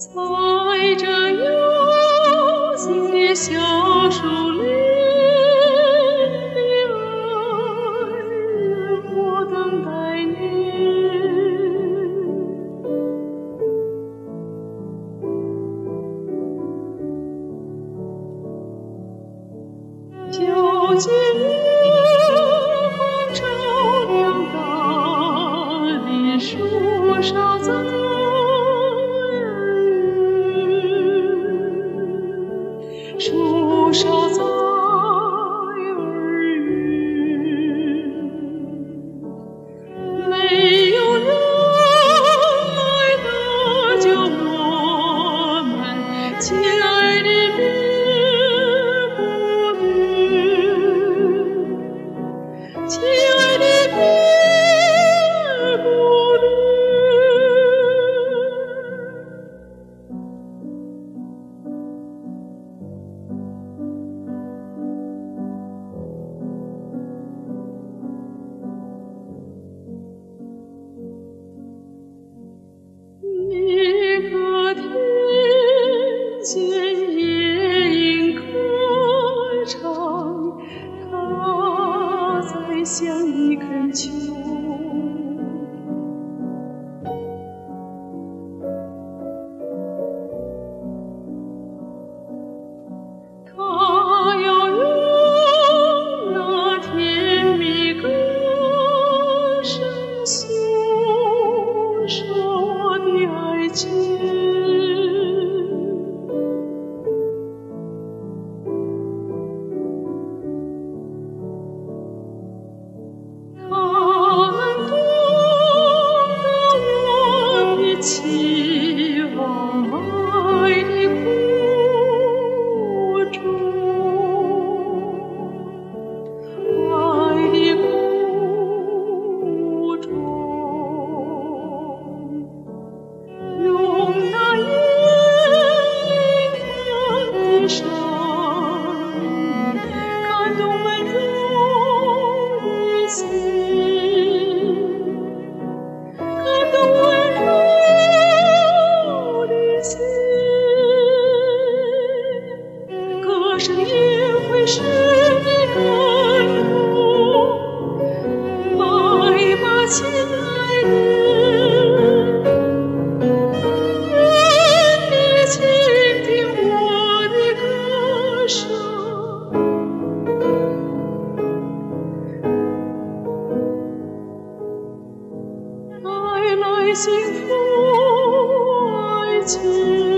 在这幽静的小树林里，爱人，我等待你。究竟月光照亮大地，树梢在树梢在耳语，没有人来搭救我们，亲爱的别不离，亲爱的别不离。你可听见夜莺歌唱？它在向你恳求。它要用那甜蜜歌声诉说我的爱情。他们懂得我的期望，爱的苦衷，爱的苦衷。用那夜莺的声音，感动温柔的心，感动温柔的心。歌声也会使你感动，来吧，亲爱的。倾听我的歌声，带来幸福爱情。